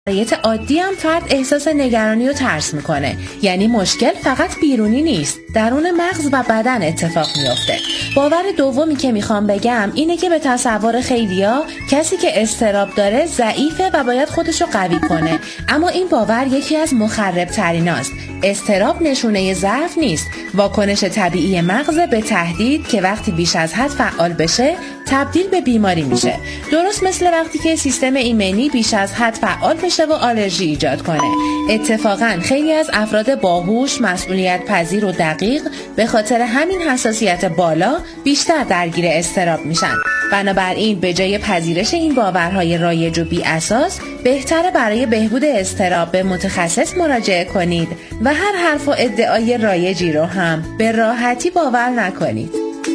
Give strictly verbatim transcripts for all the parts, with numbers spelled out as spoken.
شرایط عادی هم فرد احساس نگرانی و ترس میکنه. یعنی مشکل فقط بیرونی نیست، درون مغز و بدن اتفاق میفته. باور دومی که میخوام بگم اینه که به تصور خیلیا کسی که اضطراب داره ضعیفه و باید خودشو قوی کنه، اما این باور یکی از مخرب تریناست. اضطراب نشونه ضعف نیست، واکنش طبیعی مغز به تهدید که وقتی بیش از حد فعال بشه تبدیل به بیماری میشه. درست مثل وقتی که سیستم ایمنی بیش از حد فعال بشه و آلرژی ایجاد کنه. اتفاقاً خیلی از افراد باهوش، مسئولیت پذیر و دقیق به خاطر همین حساسیت بالا بیشتر درگیر اضطراب میشن. بنابراین به جای پذیرش این باورهای رایج و بی اساس، بهتره برای بهبود اضطراب به متخصص مراجعه کنید و هر حرف و ادعای رایجی رو هم به راحتی باور نکنید.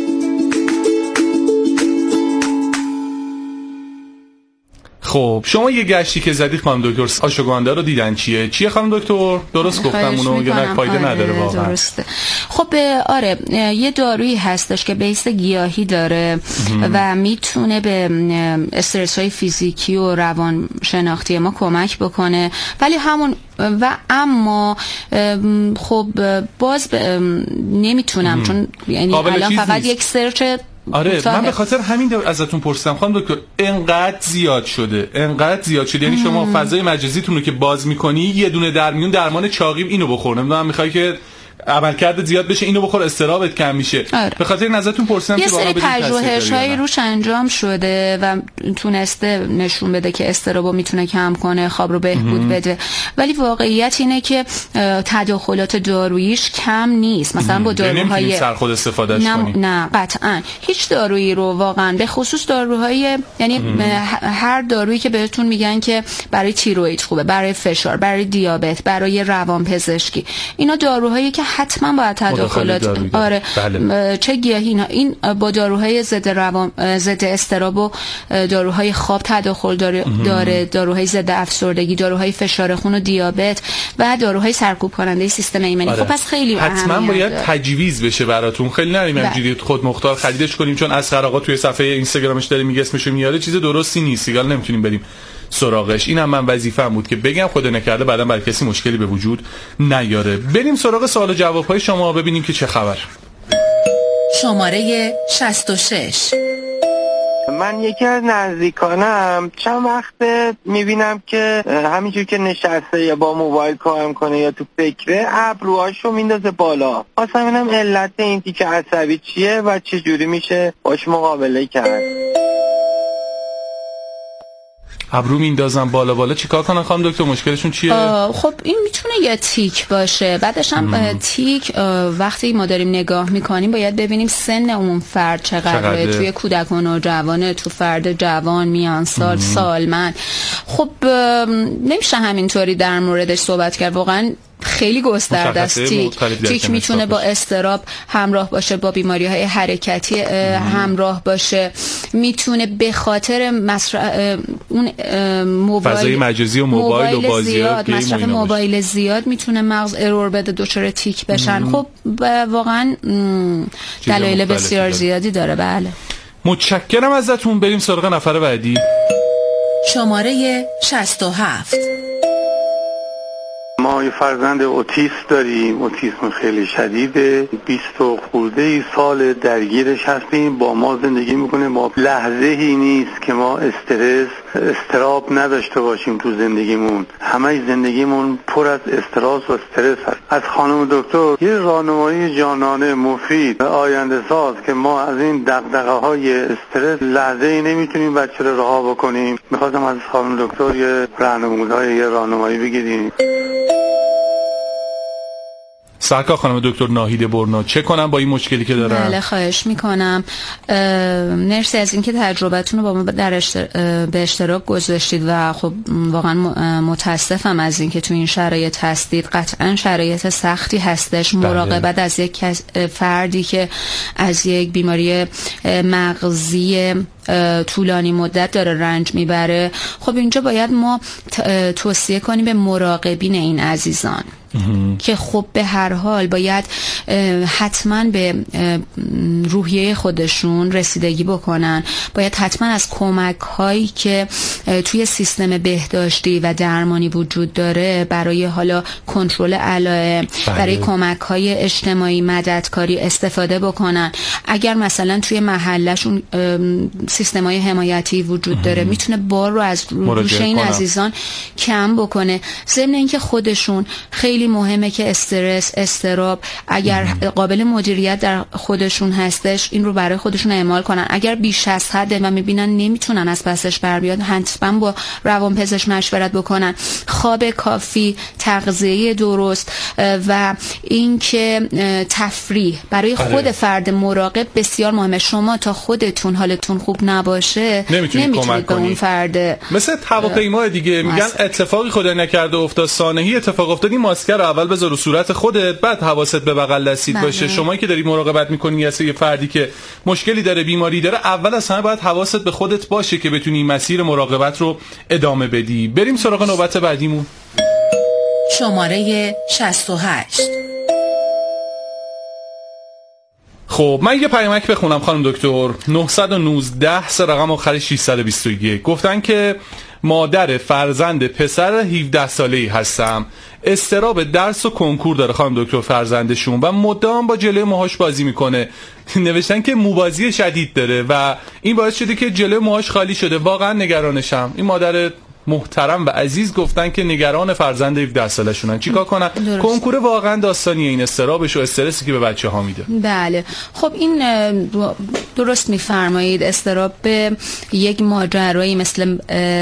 خب شما یه گشتی که زدی خانم دکتر، آشوگاندا رو دیدن چیه؟ چیه خانم دکتر؟ درست گفتم اونو یا نه فایده آره نداره واقعا؟ درسته. خب آره یه دارویی هستش که بیس گیاهی داره و میتونه به استرس های فیزیکی و روان شناختی ما کمک بکنه، ولی همون و اما خب باز نمیتونم چون یعنی الان فقط یک سرچ آره من به خاطر همین ازتون پرسیدم خانم دکتر، انقدر زیاد شده انقدر زیاد شده یعنی شما فضای مجازیتون رو که باز میکنی یه دونه در میون درمان چاقی اینو بخور، نمیدونم میخوای که عملکرد زیاد بشه اینو بخور استرابت کم میشه. آره. به خاطر نظرتون پرسیدم که یه سری پژوهش‌هایی روش انجام شده و تونسته نشون بده که استرابو میتونه کم کنه، خواب رو بهبود بده، ولی واقعیت اینه که تداخلات داروییش کم نیست. مثلا با داروهای سرخود استفادهش نه کنیم. نه قطعا هیچ دارویی رو واقعا به خصوص داروهای یعنی هر دارویی که بهتون میگن که برای تیروئید خوبه، برای فشار، برای دیابت، برای روانپزشکی، اینا داروهایی که حتما باید تداخلات آره بله. چه گیاهی اینا این با داروهای ضد روان ضد اضطراب و داروهای خواب تداخل داره, داره داروهای ضد افسردگی، داروهای فشار خون و دیابت و داروهای سرکوب کننده سیستم ایمنی. آره. خب پس خیلی حتما باید داره. تجویز بشه براتون، خیلی نریم اینجوری خود مختار خریدش کنیم چون اسقر آقا توی صفحه اینستاگرامش داره میگه اسمشو میاره، چیز درستی نیست، دیگه نمیتونیم بریم سراغش. اینم من وظیفه‌ام بود که بگم خدا نکرده بعداً برای کسی مشکلی به وجود نیاره. بریم سراغ سوال و جواب‌های شما ببینیم که چه خبر. شماره شصت و شش. من یکی از نزدیکانم چند وقت میبینم که همینجور که نشسته یا با موبایل کار میکنه یا تو فکره ابروهاشو میندازه بالا. واسه ببینم علت این تیکه عصبی چیه و چه جوری میشه باش مقابله کرد. ابرو میندازن بالا بالا چیکار کنن خانم دکتر؟ مشکلشون چیه؟ خب این میتونه یه تیک باشه. بعدش هم تیک وقتی ما داریم نگاه میکنیم باید ببینیم سن اون فرد چقدره، توی کودک و نوجوانه، تو فرد جوان، میان سال، سالمند. خب نمیشه همینطوری در موردش صحبت کرد، واقعا خیلی گسترده است. تیک تیک میتونه با اضطراب همراه باشه، با بیماری های حرکتی همراه باشه، میتونه به خاطر مصرف اون موبایل فضای مجازی و موبایل و بازیات، مصرف موبایل زیاد میتونه مغز ارور بده، دچار تیک بشن. مم. خب واقعا دلایل بسیار زیادی داره. بله متشکرم ازتون. بریم سراغ نفر بعدی. شماره شصت و هفت. ما یه فرزند اوتیسم داریم، اوتیسم خیلی شدیده، بیست و خورده سال درگیرش هستیم، با ما زندگی میکنه، ما لحظه هی نیست که ما استرس استراب نداشته باشیم تو زندگیمون، همه زندگیمون پر از استرس و استرس هست. از خانم دکتر یه راهنمایی جانانه مفید آینده ساز که ما از این دغدغه های استرس لحظه ای نمیتونیم بچه رو رها بکنیم، میخواستم از خانم دکتر یه راهنمایی یه راهنمایی بگیریم. سرکار خانم دکتر ناهید برنا چه کنم با این مشکلی که دارم؟ بله خواهش میکنم. مرسی از اینکه تجربتون رو با ما در اشتر... به اشتراک گذاشتید و خب واقعا متاسفم از اینکه تو این شرایط هستید. قطعا شرایط سختی هستش. بله. مراقبت از یک فردی که از یک بیماری مغزی طولانی مدت داره رنج میبره، خب اینجا باید ما توصیه کنیم به مراقبین این عزیزان. که خب به هر حال باید حتما به روحیه خودشون رسیدگی بکنن، باید حتما از کمک هایی که توی سیستم بهداشتی و درمانی وجود داره برای حالا کنترل علائم، برای کمک های اجتماعی مددکاری استفاده بکنن. اگر مثلا توی محلشون سیستم های حمایتی وجود داره میتونه بار رو از روش این عزیزان کم بکنه. ضمن اینکه خودشون خیلی مهمه که استرس، اضطراب اگر قابل مدیریت در خودشون هستش این رو برای خودشون اعمال کنن. اگر بیش از حد و میبینن نمیتونن از پسش بر بیاد حتما با روانپزشک مشورت بکنن. خواب کافی، تغذیه درست و اینکه تفریح برای خود فرد مراقب بسیار مهمه. شما تا خودتون حالتون خوب نباشه نمیتونید کمک کنید به اون فرد. مثل هواپیما دیگه میگن اتفاقی خدا نکرده افتاد، سانحه‌ای اتفاق افتادی، ماسک رو اول بذار رو صورت خودت بعد حواست به بغل دستیت باشه. شما که داری مراقبت میکنی یا یه فردی که مشکلی داره، بیماری داره، اول از همه باید حواست به خودت باشه که بتونی مسیر مراقبت رو ادامه بدی. بریم سراغ نوبت بعدیمون. شماره شصت و هشت. خب من یه پیامک بخونم خانم دکتر. نه یک نه سه رقم آخر ششصد و بیست و یک گفتن که مادر فرزند پسر هفده ساله‌ای هستم. اضطراب درس و کنکور داره خانم دکتر فرزندشون و مدام با جلوی موهاش بازی میکنه. نوشتن که موبازی شدید داره و این باعث شده که جلوی موهاش خالی شده. واقعا نگرانشم. این مادر محترم و عزیز گفتن که نگران فرزند هفده سالشونن. چیکار کنن؟ کنکور واقعا داستانیه این اضطرابش و استرسی که به بچه‌ها میده. بله خب این درست میفرمایید. اضطراب به یک ماجرایی مثل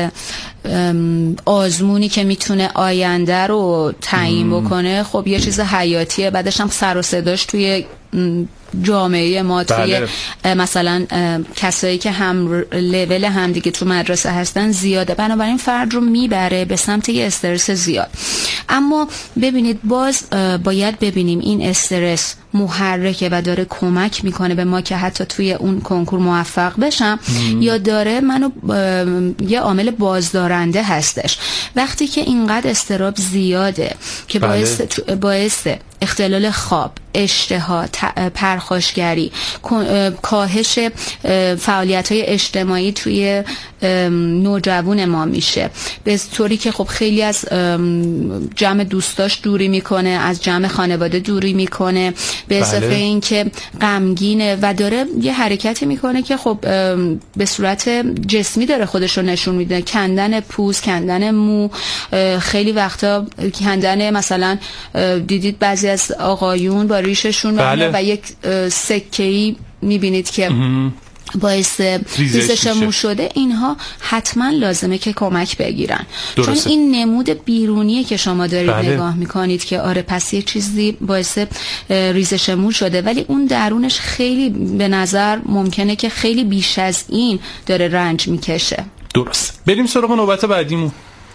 آزمونی که میتونه آینده رو تعیین بکنه خب یه چیز حیاتیه. بعدش هم سر و صداش توی جامعه ما توی بله. مثلا کسایی که هم لول هم دیگه تو مدرسه هستن زیاده، بنابراین فرد رو میبره به سمت یه استرس زیاد. اما ببینید باز باید ببینیم این استرس محرکه و داره کمک میکنه به ما که حتی توی اون کنکور موفق بشم مم. یا داره منو یه عامل بازدارنده هستش. وقتی که اینقدر اضطراب زیاده که بله. باعث باعث اختلال خواب، اشتها، پرخاشگری، کاهش فعالیت‌های اجتماعی توی نوجوان ما میشه، به طوری که خب خیلی از جمع دوستاش دوری میکنه، از جمع خانواده دوری میکنه، به اضافه بله. این که غمگینه و داره یه حرکتی میکنه که خب به صورت جسمی داره خودش رو نشون میده. کندن پوست، کندن مو، خیلی وقتا کندن مثلا دیدید بعضی از آقایون با ریششون بله. و یک سکه‌ای میبینید که باعث ریزش مو شده. اینها حتما لازمه که کمک بگیرن درسته. چون این نمود بیرونیه که شما دارید بله. نگاه میکنید که آره پس یه چیزی باعث ریزش مو شده، ولی اون درونش خیلی به نظر ممکنه که خیلی بیش از این داره رنج میکشه. درست. بریم سراغ نوبت بعدیمون.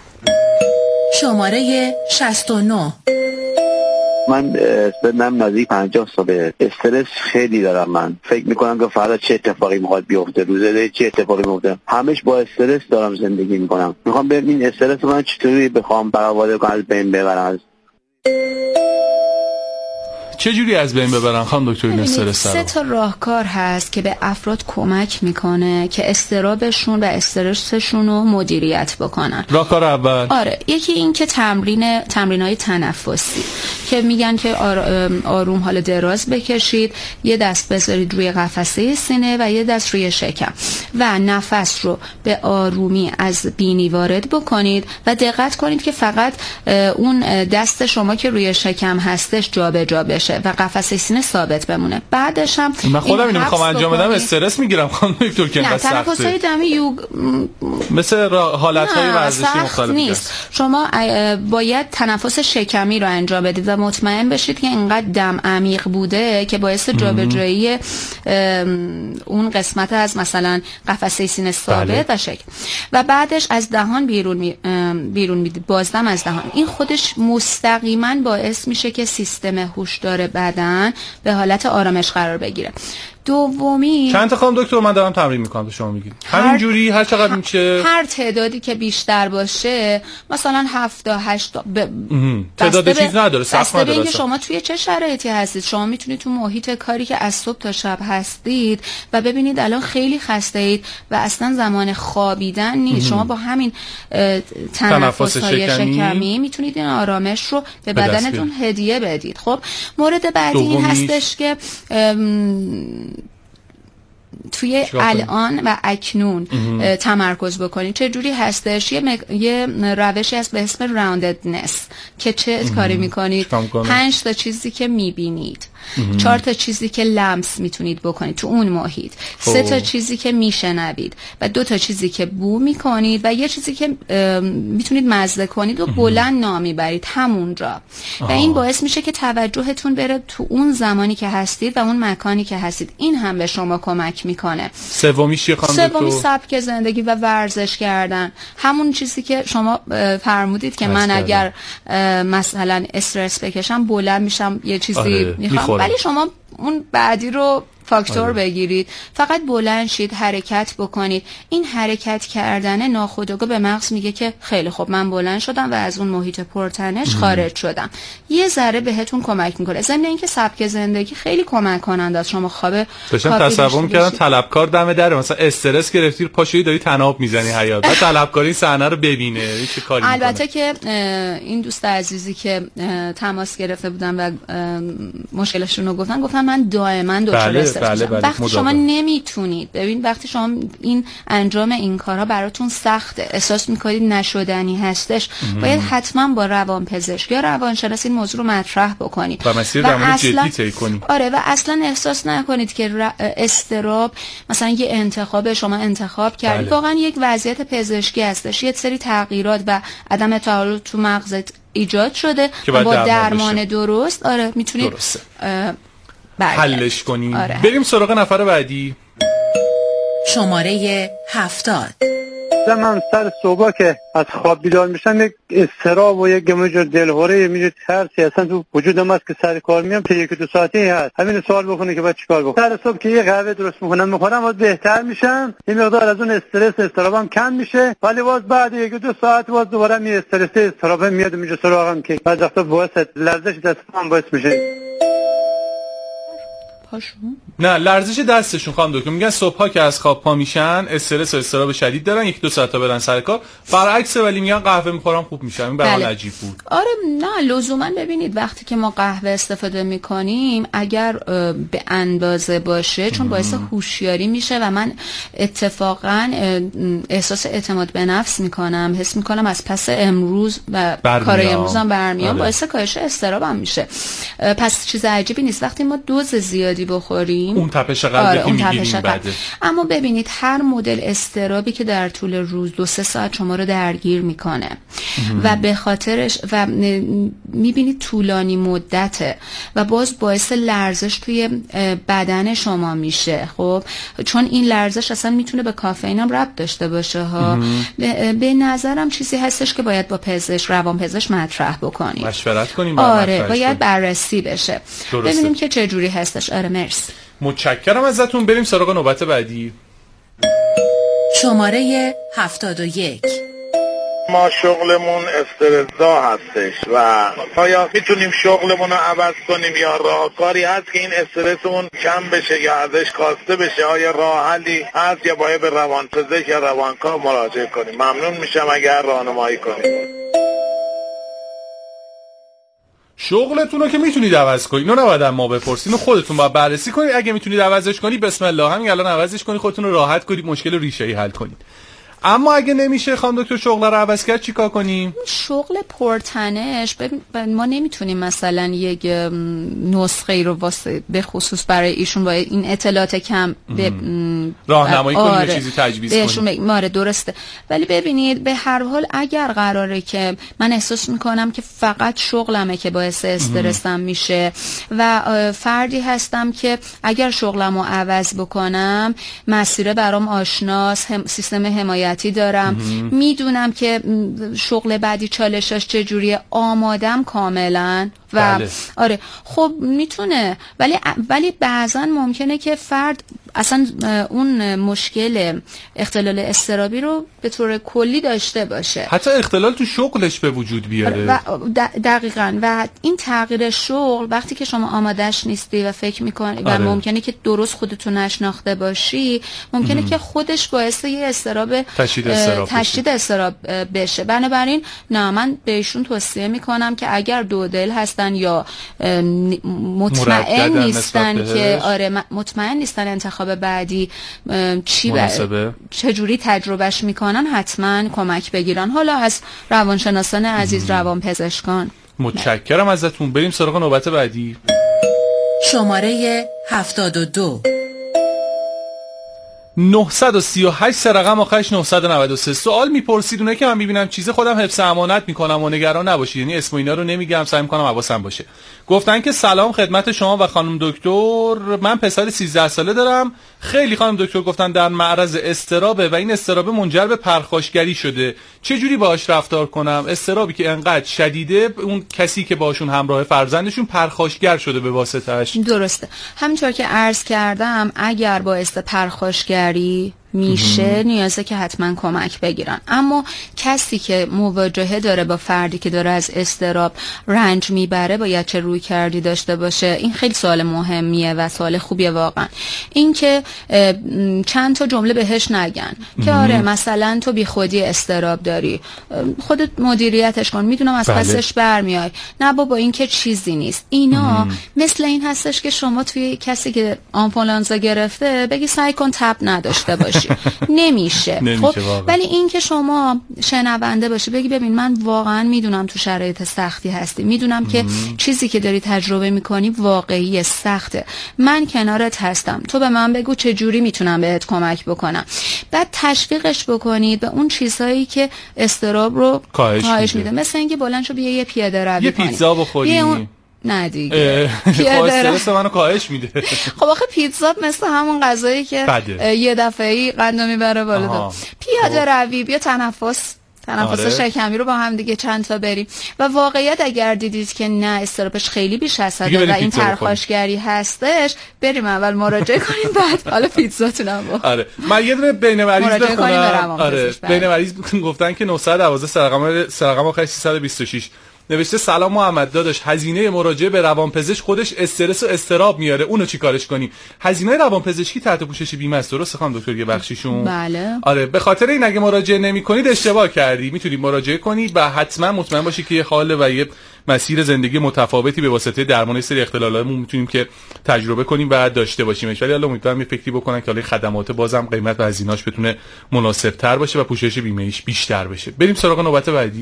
شماره شصت و نه. من سنم نزدیک پنجاه ساله، استرس خیلی دارم. من فکر میکنم که فردا چه اتفاقی میخواد بیفته، روزه چه اتفاقی میفته، همش با استرس دارم زندگی میکنم. میخوام ببینم این استرس من چطوری بخوام برآورده کنم، از بین ببرم. چه جوری از بین ببرن خانم دکتر این استرس رو؟ سه تا راهکار هست که به افراد کمک میکنه که استرابشون و استرسشون رو مدیریت بکنن. راهکار اول آره یکی این که تمرین تمرینای تنفسی که میگن که آروم حالا دراز بکشید، یه دست بذارید روی قفسه سینه و یه دست روی شکم و نفس رو به آرومی از بینی وارد بکنید و دقت کنید که فقط اون دست شما که روی شکم هستش جابجا بشه و قفسه سینه ثابت بمونه. بعدش هم من خودم اینو میخوام انجام بدم استرس میگیرم خانم دکتر که نه تنفس‌های دم یوگ مثل حالت‌های ورزشی مختلف نیست. شما باید تنفس شکمی رو انجام بدید و مطمئن بشید که اینقدر دم عمیق بوده که باعث جابجایی اون قسمت از مثلا قفسه سینه ثابت بله. و شکم و بعدش از دهان بیرون می... بیرون میدید، بازدم از دهان. این خودش مستقیما باعث میشه که سیستم هوشدار بدن به حالت آرامش قرار بگیره. دومی چند تا خانم دکتر من دارم تمرین میکنم تو شما میگید همین جوری هر چقدر میشه هر تعدادی که بیشتر باشه مثلا هفت تا هشت تا ب... تعداد چیز نداره سخت نداره اینکه شما توی چه شرایطی هستید. شما میتونید تو محیط کاری که از صبح تا شب هستید و ببینید الان خیلی خسته اید و اصلا زمان خوابیدن نیست. شما با همین تنفس‌های شکمی میتونید این آرامش رو به بدنتون هدیه بدید. خب مورد بعدی این هستش که توی الان و اکنون تمرکز بکنید. چه جوری هستش؟ یه, مک... یه روشی هست به اسم راونددنس که چه کاری میکنید؟ پنج تا چیزی که میبینید، چهار تا چیزی که لمس میتونید بکنید تو اون محیط، سه تا چیزی که میشنوید و دو تا چیزی که بو میکنید و یه چیزی که میتونید مزه کنید و بلند نامی برید همونجا. و این باعث میشه که توجهتون بره تو اون زمانی که هستید و اون مکانی که هستید. این هم به شما کمک میکنه. سومیش چیه خانم دکتر؟ سومی سبک زندگی و ورزش کردن. همون چیزی که شما فرمودید که من اگر مثلا استرس بکشم بلند میشم یه چیزی آره. میخوام، ولی شما اون بعدی رو فاکتور آره. بگیرید، فقط بلند شید، حرکت بکنید. این حرکت کردن ناخودآگاه به مغز میگه که خیلی خوب من بلند شدم و از اون محیط پرتنش خارج شدم. یه ذره بهتون کمک میکنه. ضمن اینکه سبک زندگی خیلی کمک کننده است. شما خواب داشتم تصور می‌کردم طلبکار دم در، مثلا استرس گرفتی پاشویی داری تناب میزنی حیات، بعد طلبکار این صحنه رو ببینه چه کاری میکنه. البته که این دوست عزیزی که تماس گرفته بودن و مشکلشون رو گفتن گفتن من دائما دچار بله بله وقتی مدابه. شما نمیتونید ببین وقتی شما این انجام این کارها براتون سخته، احساس میکنید نشدنی هستش، ام. باید حتما با روانپزشک یا روانشناس این موضوع رو مطرح بکنید و مسیر درمان جدی طی کنید. آره و اصلا احساس نکنید که استراب مثلا یه انتخاب شما انتخاب کردید. بله. واقعا یک وضعیت پزشکی هستش، یه سری تغییرات و عدم تعادل تو مغزت ایجاد شده که با درمان, درمان درست آره میتونید حلش کنیم. آره. بریم سراغ نفر بعدی. شماره هفتاد. من سر صبح که از خواب بیدار میشم یک اضطراب و یک گمجور دلهوره میشه ترسی اصلا تو وجودم هست که سر کار میام تا یک دو ساعتی هست. همین سوال بکنه که بعد چیکار بکنم. سر صبح که یه قهوه درست میکنم میخورم باز بهتر میشم، این مقدار از اون استرس استرابم کم میشه، ولی باز بعد یک دو ساعت باز دوباره می استرس استراب میاد میشه سراغم که بعد وقتا باعث لرزش دستم باعث میشه. پاشون. نه لرزش دستشون خانم دکتر میگن صبحا که از خواب پا میشن استرس و استراب شدید دارن، یک دو ساعت تا برن سر کار، برعکس ولی میگن قهوه میخورم خوب میشم. این برام عجیب بود. آره نه لزوما ببینید وقتی که ما قهوه استفاده میکنیم اگر به اندازه باشه چون باعث هوشیاری میشه و من اتفاقا احساس اعتماد به نفس میکنم، حس میکنم از پس امروز و کار امروزم برمیام، آره. باعث کاهش استرابم میشه. پس چیز عجیبی نیست وقتی ما دوز زیادی بخوریم اون تپش قلبی آره، که میگیریم بعده. اما ببینید هر مدل استرابی که در طول روز دو سه ساعت شما رو درگیر میکنه و به خاطرش و میبینید طولانی مدته و باز باعث لرزش توی بدن شما میشه. خب چون این لرزش اصلا میتونه به کافئین هم ربط داشته باشه ها. به, به نظرم چیزی هستش که باید با پزشک روانپزشک مطرح بکنیم، مشورت کنیم. آره باید بررسی بشه درسته. ببینیم که چه جوری هستش. آره مرسی. متشکرم ازتون. بریم سراغ نوبت بعدی. شماره هفتاد و یک. ما شغلمون استرس‌زا هستش و آیا میتونیم شغلمون رو عوض کنیم یا راهکاری هست که این استرسمون کم بشه یا ازش کاسته بشه؟ آیا راه حلی هست یا باید به روانپزشک یا روانکاو مراجعه کنیم؟ ممنون میشم اگر راهنمایی کنیم. شغلتون رو که میتونید عوض کنید، اینو نباید ما بپرسید، اینو خودتون باید بررسی کنید. اگه میتونید عوضش کنید بسم الله، همین الان عوضش کنید، خودتون رو راحت کنید، مشکل ریشه‌ای حل کنید. اما اگه نمیشه خانم دکتر شغل رو عوض کرد چیکار کنیم؟ شغل پرتنش ببین ما نمیتونیم مثلا یک نسخه رو واسه به خصوص برای ایشون با این اطلاعات کم به راهنمایی کنیم آره. چیزی تجویز کنیم. ماره درسته. ولی ببینید به هر حال اگر قراره که من احساس میکنم که فقط شغلمه که باعث استرسم میشه و فردی هستم که اگر شغلمو عوض بکنم مسیر برام آشناس، هم سیستم حمایت دارم، میدونم که شغل بعدی چالشاش چجوریه، آمادم کاملا. و بله. آره خب میتونه، ولی ولی بعضا ممکنه که فرد اصلا اون مشکل اختلال اضطرابی رو به طور کلی داشته باشه، حتی اختلال تو شغلش به وجود بیاره. و دقیقاً و این تغییر شغل وقتی که شما آمادش نیستی و فکر میکنی و آره. ممکنه که درست خودتو نشناخته باشی، ممکنه ام. که خودش باعث یه استراب تشدید استراب تشدید استراب بشه. بنابراین نه، من بهشون توصیه میکنم که اگر دو دل هستن یا مطمئن نیستن که آره مطمئن نیستن انتخاب بعدی چی مناسبه، چجوری تجربهش میکنن، حتما کمک بگیرن، حالا از روانشناسان عزیز، روانپزشکان. متشکرم ازتون. بریم سراغ نوبت بعدی. شماره هفتاد و دو نهصد و سی و هشت سه رقم آخرش نهصد و نود و سه. سوال میپرسید، اونه که من میبینم چیز خودم حفظ امانت میکنم و نگران نباشید، یعنی اسم اینا رو نمیگم، سعی میکنم حواسم باشه. گفتن که سلام خدمت شما و خانم دکتر، من پسر سیزده ساله دارم. خیلی خانم دکتر گفتن در معرض اضطرابه و این اضطراب منجر به پرخاشگری شده، چه جوری باهاش رفتار کنم؟ اضطرابی که انقدر شدیده اون کسی که باشون همراه فرزندشون پرخاشگر شده به واسطه‌اش. درسته، همونطور که عرض کردم اگر باعث پرخاشگری میشه نیازه که حتما کمک بگیرن. اما کسی که مواجهه داره با فردی که داره از اضطراب رنج میبره باید چه روی کردی داشته باشه؟ این خیلی سوال مهمیه و سوال خوبیه واقعا. این که چند تا جمله بهش نگن که آره مثلا تو بی خودی اضطراب داری، خودت مدیریتش کن، میدونم از بله. پسش برمیای، نه بابا این که چیزی نیست. اینا مم. مثل این هستش که شما توی کسی که آنفولانزا گرفته بگی سعی کن تب نداشته باشی. نمیشه. نمیشه خب ولی این که شما شنونده باشی بگی ببین من واقعا میدونم تو شرایط سختی هستی، میدونم که چیزی که داری تجربه میکنی واقعی سخته، من کنارت هستم، تو به من بگو چه جوری میتونم بهت کمک بکنم. بعد تشویقش بکنید به اون چیزهایی که اضطراب رو کاهش میده، مثل اینکه بلند شو بیا یه پیاده روی یه کنی، پیتزا بخوری، نه دیگه استرس منو کاهش میده. خب آخه پیتزا مثل همون غذایی که بده. یه دفعه‌ای قندو میبره بالا. پیاده روی، بیا تنفس تنفس آره. شکمی رو با هم دیگه چند تا بریم. و واقعیت اگر دیدید که نه استرابش خیلی بیش از حده و این پرخاشگری هستش، بریم اول مراجعه کنیم بعد حالا پیتزاتونم بخوریم. آره من یه دونه بین مریض بخونم. آره بین مریض گفتن که نهصد و دوازده رقم رقم آخر سیصد و بیست و شش نوشته سلام محمد داداش، هزینه مراجعه به روانپزشک خودش استرس و اضطراب میاره، اونو چیکارش کنیم؟ هزینه روانپزشکی تحت پوشش بیمه است، درسته خانم دکتر یه بخشیشون؟ بله. آره به خاطر این اگه مراجعه نمی‌کنید اشتباه کردی، میتونید مراجعه کنید و حتما مطمئن باشید که یه حال و یه مسیر زندگی متفاوتی به واسطه درمان سری اختلالاتمون میتونیم که تجربه کنیم و داشته باشیمش. ولی الان امیدوارم یه فکری بکنن که حالا خدمات بازم قیمت و هزینه‌اش بتونه مناسب‌تر باشه و پوشش بیمه‌ایش بیشتر بشه. بریم سراغ نوبت بعدی.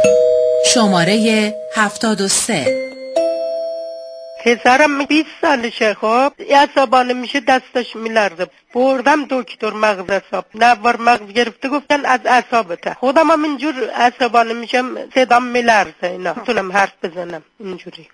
شماره هفتاد و سه. پسرم بیست سالشه، خب عصبانی میشه دستش میلرزه، بردم دکتر مغز عصب، نوار مغز گرفته، گفتن از اعصابته. خودم هم اینجور عصبانی میشم صدام میلرزه، اینا میتونم حرف بزنم اینجوری.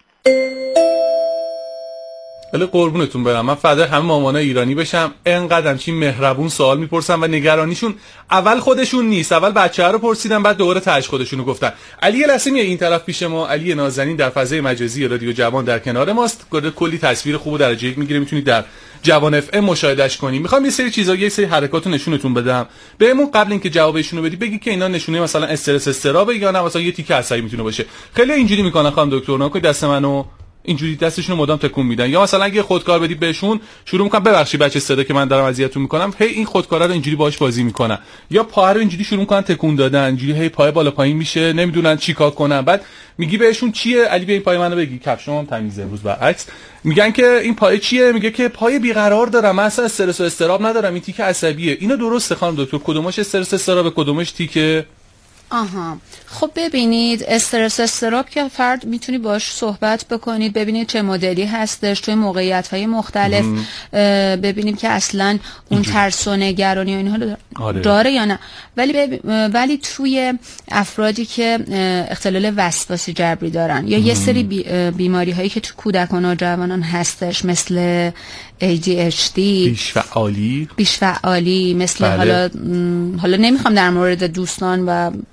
ولی قربونتون برم، من فدای همه مامانای ایرانی بشم، انقدرم چی مهربون سوال میپرسن و نگرانیشون اول خودشون نیست، اول بچه‌ها رو پرسیدن بعد دوباره تاش خودشونو گفتن. علی یه لحظه میای این طرف پیش ما، علی نازنین در فضای مجازی رادیو جوان در کنار ماست، کلی تصویر خوب و درجه یک میگیره، میتونید در جوان اف ام مشاهدهش کنید. میخوام یه سری چیزا یه سری حرکاتو نشونتون بدم، بهمون قبل اینکه جوابشون رو بدی بگی که اینا نشونه مثلا استرس استراب یا نه مثلا یه تیکه عصبی میتونه باشه. خیلی اینجوری میکنن خانم دکتر، نکن دست منو اینجوری دستشون رو مدام تکون میدن، یا مثلا اگه خودکار بدید بهشون شروع میکنن ببخشید بچه صدا که من دارم اذیتتون میکنم، هی این خودکارا رو اینجوری باهاش بازی میکنن، یا پا رو اینجوری شروع میکنن تکون دادن، اینجوری هی پای بالا پایین میشه، نمیدونن چیکار کنن. بعد میگی بهشون چیه؟ علی بیا این پای منو بگی، کفشم هم تمیزه امروز برعکس. میگن که این پای چیه؟ میگه که پای بیقرار دارم، من اصلا استرس و استراب ندارم، این تیکه عصبیه. اینا درسته خانم دکتر؟ کدومش استرس استراب، کدومش تیکه؟ آها خب ببینید، استرس استراب که فرد میتونی باش صحبت بکنید، ببینید چه مدلی هستش توی موقعیت‌های مختلف، ببینیم که اصلا اون ترس و نگرانی و اینها رو آره. داره یا نه. ولی بب... ولی توی افرادی که اختلال وسواسی جبری دارن یا یه سری بی... بیماری هایی که تو کودکان و نوجوانان هستش، مثل ای دی اچ دی، بیش فعالی بیش فعالی مثل بله. حالا م... حالا نمیخوام در مورد دوستان و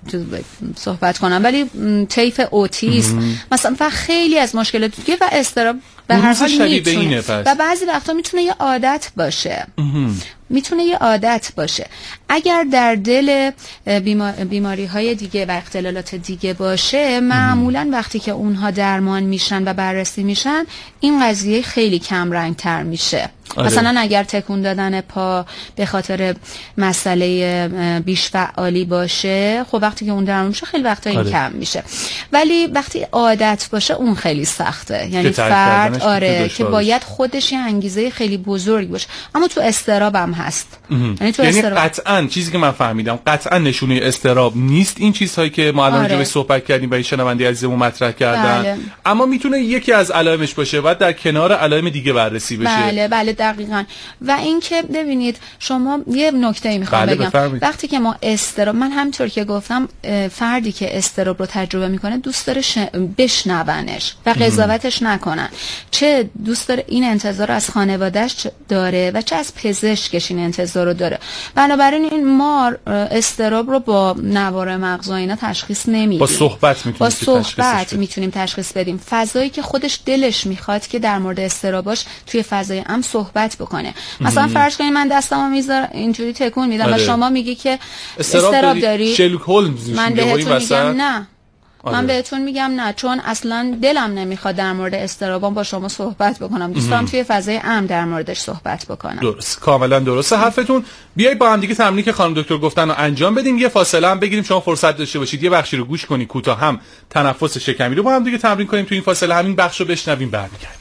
صحبت کنم، ولی طیف اوتیسم مثلا و خیلی از مشکلات دیگه و اضطراب به هر حال میتونه و بعضی وقتا میتونه یه عادت باشه میتونه یه عادت باشه. اگر در دل بیماری های دیگه و اختلالات دیگه باشه، معمولا وقتی که اونها درمان میشن و بررسی میشن این قضیه خیلی کم رنگ تر میشه. آره. مثلا اگر تکون دادن پا به خاطر مسئله بیش فعالی باشه، خب وقتی که اون درمان میشه خیلی وقتا این آره. کم میشه. ولی وقتی عادت باشه اون خیلی سخته، یعنی فرد آره که باید خودش یه انگیزه خیلی بزرگ باشه. اما تو اضطراب هم هست، یعنی تو یعنی قطعاً چیزی که من فهمیدم قطعاً نشونه اضطراب نیست این چیزهایی که ما الان راجعش صحبت کردیم و این شنونده عزیزمون مطرح کردن. بله. اما میتونه یکی از علائمش باشه و در کنار علائم دیگه بررسی بشه. بله بله دقیقاً. و اینکه ببینید شما یه نکته‌ای میخوام بله بگم بفرمید. وقتی که ما اضطراب، من همونطور که گفتم فردی که اضطراب رو تجربه میکنه دوست داره ش... بشنونش و قضاوتش نکنن، چه دوست داره این انتظار از خانواده‌اش داره و چه از پزشکش این انتظار رو داره. بنابراین این ما اضطراب رو با نوار مغز و اینا تشخیص نمیدیم، با صحبت میتونیم با صحبت میتونیم تشخیص بدیم. فضایی که خودش دلش میخواد که در مورد اضطراباش توی فضای عام صحبت بکنه. مثلا فرض کنید من دستمو میذارم اینجوری تکون میدم آره. و شما میگی که اضطراب داری، شلوک هولمز من بهتون میگم نه آره. من بهتون میگم نه، چون اصلا دلم نمیخواد در مورد اضطرابم با شما صحبت بکنم، دوست دارم توی فضای امن در موردش صحبت بکنم. درست، کاملا درسته حرفتون. بیایید با هم دیگه تمرینی که خانم دکتر گفتن رو انجام بدیم، یه فاصله هم بگیریم، شما فرصت داشته باشید یه بخشی رو گوش کنید کوتاه، هم تنفس شکمی رو با هم دیگه تمرین کنیم، تو این فاصله همین بخش رو بشنویم برمیگردیم.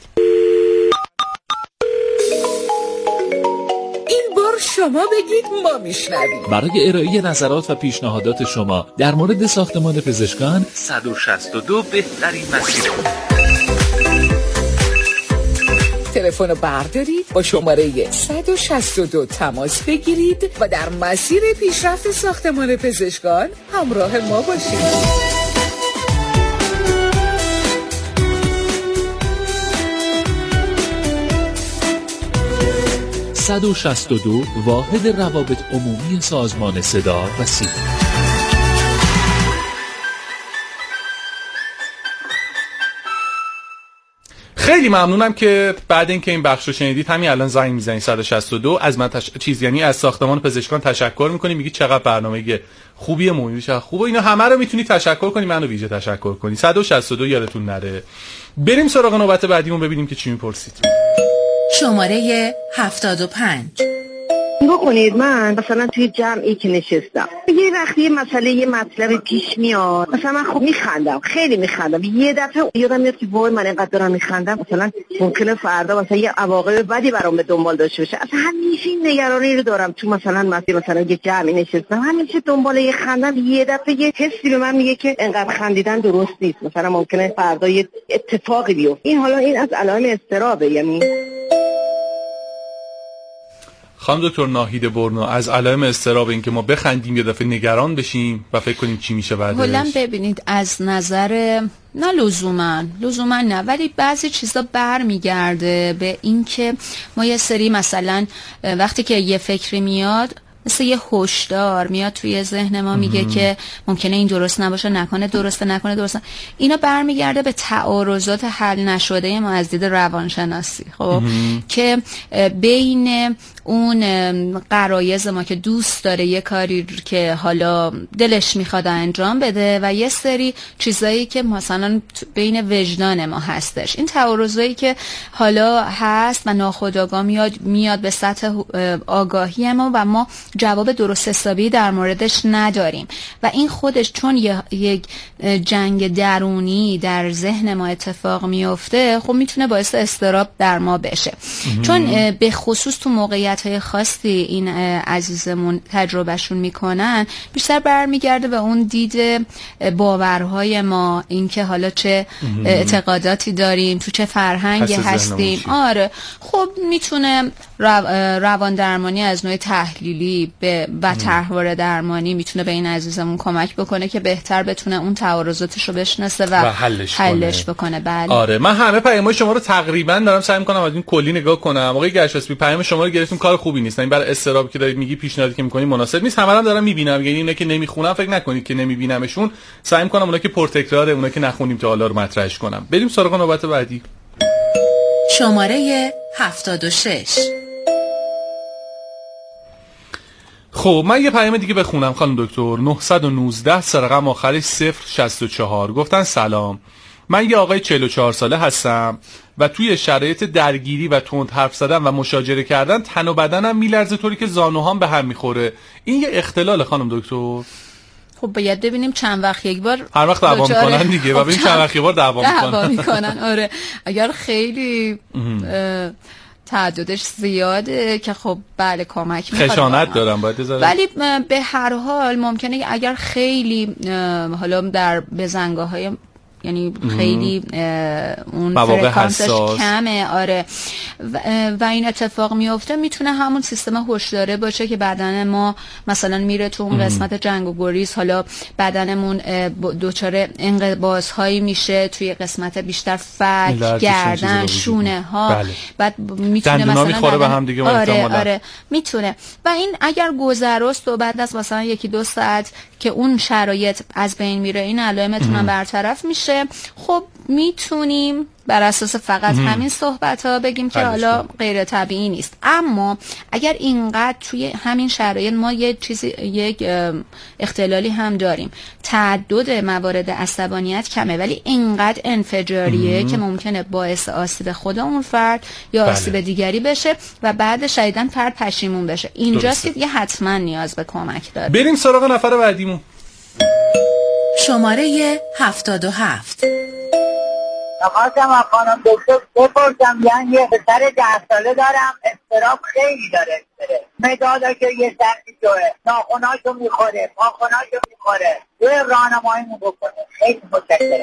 شما بگید ما میشنویم. برای ارائه نظرات و پیشنهادات شما در مورد ساختمان پزشکان صد و شصت و دو بهترین مسیر. تلفن رو بردارید، با شماره صد و شصت و دو تماس بگیرید و در مسیر پیشرفت ساختمان پزشکان همراه ما باشید. صد و شصت و دو واحد روابط عمومی سازمان صدا و سیما. خیلی ممنونم که بعد اینکه این بخش رو شنیدید همین الان زنگ میزنید صد و شصت و دو، از من تش... چیز یعنی از ساختمان پزشکان تشکر میکنی، میگی چقدر برنامه خوبیه، موضوعش خوبه، اینا همه رو میتونی تشکر کنی، منو ویژه تشکر کنی. صد و شصت و دو یادتون نره. بریم سراغ نوبت بعدیمون ببینیم که چی میپرسید. شماره هفتاد و پنج. نگاه کنید، من مثلا توی جمعی که نشستم یه وقتی یه مسئله یه مطلب پیش میاد، مثلا من خب میخندم، خیلی میخندم، یه دفعه یادم میاد که وای من اینقدر دارم میخندم، مثلا ممکنه فردا مثلا یه عواقب بدی برام به دنبال داشته باشه. اصلا همیشه این نگرانی رو دارم تو مثلا مثلا مثلا یه جمعی نشستم همیشه دنبال یه خندم، یه دفعه یه حسی به من میگه که اینقدر خندیدن درست نیست، مثلا ممکنه فردا یه اتفاقی بیفته. این حالا این از علائم اضطرابه. یعنی خانم دکتر ناهید برنو، از علائم اضطراب این که ما بخندیم یه دفعه نگران بشیم و فکر کنیم چی میشه بعدش. کلا ببینید از نظر نه لزوما لزوما نه ولی بعضی چیزا برمیگرده به این که ما یه سری مثلا وقتی که یه فکری میاد مثل یه هشدار میاد توی ذهن ما، میگه که ممکنه این درست نباشه، نکنه درسته، نکنه درسته. اینا برمیگرده به تعارضات حل نشده ما از دید روانشناسی، خب که بین اون غرایز ما که دوست داره یه کاری که حالا دلش میخواد انجام بده و یه سری چیزایی که مثلا بین وجدان ما هستش، این تعارضایی که حالا هست و ناخودآگاه میاد میاد به سطح آگاهی ما و ما جواب درست حسابی در موردش نداریم و این خودش چون یک جنگ درونی در ذهن ما اتفاق میفته، خب میتونه باعث اضطراب در ما بشه. چون به خصوص تو موقعیت‌های خاصی این عزیزمون تجربهشون میکنن، بیشتر برمیگرده به اون دید باورهای ما، اینکه حالا چه اعتقاداتی داریم، تو چه فرهنگی هستیم. آره خب میتونه رو... روان درمانی از نوع تحلیلی خیلی به و طرحواره درمانی میتونه به این عزیزمون کمک بکنه که بهتر بتونه اون تعارضاتش رو بشناسه و, و حلش, حلش بکنه. بله. آره من همه پیام‌های شما رو تقریبا دارم سعی می‌کنم از این کلی نگاه کنم. آقای گرشاسبی پیام شما رو گرفتیم، کار خوبی نیست. این برای استرابی که دارید میگی پیشنهادی که می‌کنی مناسب نیست. همه هم دارم می‌بینم، یعنی اینا که نمی‌خونم فکر نکنید که نمی‌بینمشون. سعی می‌کنم اونا که پرتکراره، اونا که نخونیم تا حالا رو مطرحش کنم. بریم سراغ نوبت بعدی. شماره هفتاد و شش. خب من یه پیام دیگه بخونم خانم دکتر. نه یک نه سرقم آخرش صفر شصت و چهار. گفتن سلام، من یه آقای چهل و چهار ساله هستم و توی شرایط درگیری و تند حرف زدن و مشاجره کردن تن و بدنم میلرزه طوری که زانوهام به هم میخوره. این یه اختلال خانم دکتر؟ خب باید ببینیم چند وقت یک بار هر وقت دعوا میکنن دیگه. و ببینیم چند وقت یک بار دعوا میکنن. دعوا میکنن آره. اگر خیلی تعدادش زیاده که خب بله کمک میخواد، خشانت دارم باید بذارم. ولی به هر حال ممکنه اگر خیلی حالا در بزنگاه‌های یعنی خیلی اون فرکانسش کمه آره و, و این اتفاق میفته، میتونه همون سیستم هوشداره باشه که بدن ما مثلا میره تو اون قسمت جنگ و گریز، حالا بدنمون دچار انقباض هایی میشه توی قسمت بیشتر فک، گردن، شونه ها. بله. بعد میتونه مثلا میخوره به هم دیگه. آره آره میتونه. و این اگر گذروست و بعد از مثلا یکی دو ساعت که اون شرایط از بین میره، این علائمتون هم برطرف میشه، خب میتونیم بر اساس فقط ام. همین صحبت ها بگیم که حالا غیر طبیعی نیست. اما اگر اینقدر توی همین شرایط ما یه چیزی یک اختلالی هم داریم، تعدد موارد عصبانیت کمه ولی اینقدر انفجاریه ام. که ممکنه باعث آسیب خود اون فرد یا بله. آسیب دیگری بشه و بعد شدیداً فرد پشیمون بشه. اینجاست که دیگه حتما نیاز به کمک داره. بریم سراغ نفر بعدیمون. شماره هفتاد و هفت. نخواستم از خانم دکتر بپرسم، یعنی یه پسر ده ساله دارم، اضطراب خیلی داره، مداداشو یه سرکی جوه، ناخوناشو میخوره، پاخوناشو میخوره، یه راهنماییمون بکنه. خیلی متشکرم.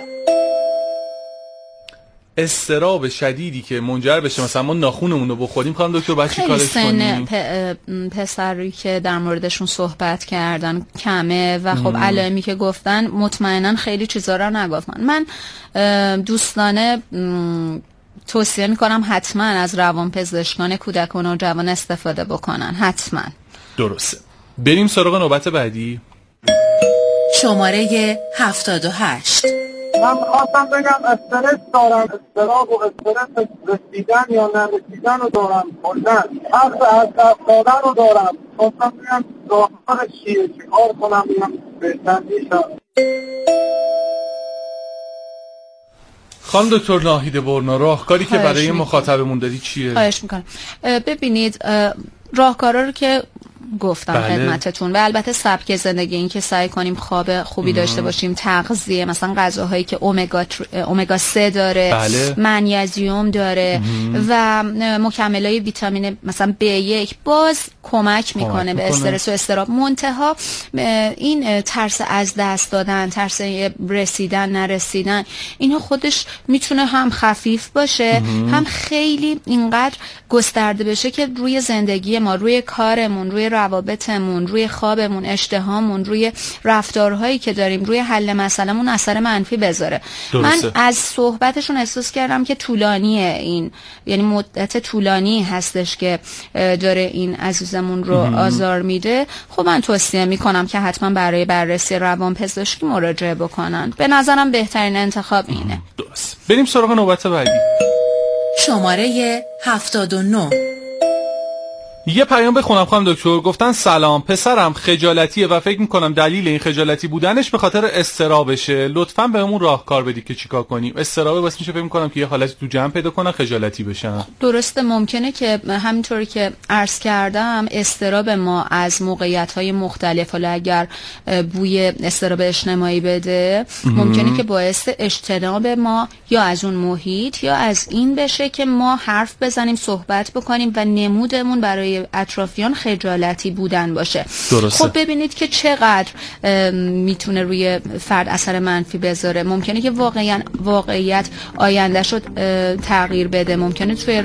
اضطراب شدیدی که منجر بشه مثلا ما ناخونمون رو بخوریم، خانم دکتر باید چی کارش کنیم؟ پ... پسری که در موردشون صحبت کردن کمه و خب علائمی که گفتن مطمئنا خیلی چیزا رو نگفتن. من دوستانه توصیه میکنم حتما از روانپزشکان کودکان و جوان استفاده بکنن، حتما. درسته. بریم سراغ نوبت بعدی. شماره هفتاد و هشت. من خواستم بگم استرس دارم، استراب و استرس رسیدن یا نرسیدن رو دارم، کلن حرف از دست دادن رو دارم. خواستم بگم راهکارش چیه، چی کار کنم بگم بهتر میشم. خانم دکتر ناهید برنا، راهکاری که برای مخاطبمون دادی چیه؟ خواهش میکنم. ببینید راهکارا رو که گفتم بله. خدمتتون، و البته سبک زندگی، این که سعی کنیم خواب خوبی ام. داشته باشیم، تغذیه مثلا غذاهایی که امگا امگا سه داره، بله. منیزیم داره ام. و مکملای ویتامین مثلا بی یک باز کمک میکنه به استرس و اضطراب. منتها این ترس از دست دادن، ترس رسیدن نرسیدن، اینا خودش میتونه هم خفیف باشه ام. هم خیلی اینقدر گسترده بشه که روی زندگی ما، روی کارمون، روی روابطمون، روی خوابمون، اشتهامون، روی رفتارهایی که داریم، روی حل مسئلهمون اثر منفی بذاره. درسته. من از صحبتشون احساس کردم که طولانیه، این یعنی مدت طولانی هستش که داره این عزیزمون رو ام. آزار میده. خب من توصیه میکنم که حتما برای بررسی روانپزشکی مراجعه بکنن. به نظرم بهترین انتخاب اینه. درست. بریم سراغ نوبت بعدی. شماره هفتاد و نه. یه پیام بخونم خانم دکتر. گفتن سلام، پسرم خجالتیه و فکر میکنم دلیل این خجالتی بودنش به خاطر اضطرابشه. لطفاً بهمون راهکار بدید که چیکار کنیم. اضطراب واسه میشه فکر میکنم که یه حالتی تو جمع پیدا کنن، خجالتی بشن. درسته، ممکنه که همینطوری که عرض کردم اضطراب ما از موقعیت‌های مختلف، حالا اگر بوی اضطراب اجتماعی بده ممکنه که باعث اجتناب ما یا از اون محیط یا از این بشه که ما حرف بزنیم، صحبت بکنیم و نمودمون برای برای اطرافیان خجالتی بودن باشه. درسته. خب ببینید که چقدر میتونه روی فرد اثر منفی بذاره. ممکنه که واقعا واقعیت آینده شد تغییر بده، ممکنه توی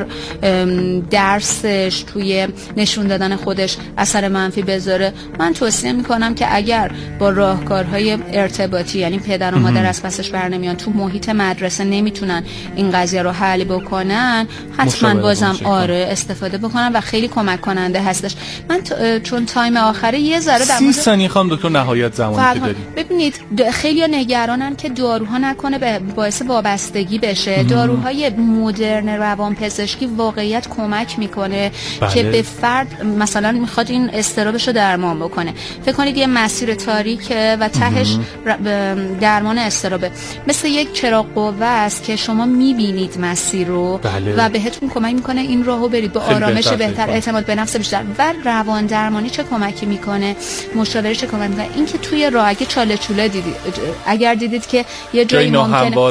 درسش، توی نشون دادن خودش اثر منفی بذاره. من توصیه میکنم که اگر با راهکارهای ارتباطی، یعنی پدر و مادر از پسش برنمیان، تو محیط مدرسه نمیتونن این قضیه رو حل بکنن، حتما بازم آره استفاده بکنن و خیلی کمک کننده هستش. من ت... چون تایم آخره یه ذره در سی ثانیه خواهم دکتر نهایت زمانی که داریم. ببینید خیلی نگرانن که داروها نکنه باعث وابستگی بشه. مم. داروهای مدرن روانپزشکی واقعیت کمک میکنه بله. که به فرد مثلا میخواد این اضطرابش رو درمان بکنه. فکر کنید یه مسیر تاریکه و تهش درمان اضطرابه، مثل یک چراغ قوه است که شما میبینید مسیر رو بله. و بهتون کمک میکنه این راهو برید، به آرامش بهتر, بهتر اعتماد به نفس بیشتر. و روان درمانی چه کمکی میکنه؟ مشاوره چه کمک میکنه؟ این که توی راه اگه چاله چوله دیدید، اگر دیدید که یه جایی ممکنه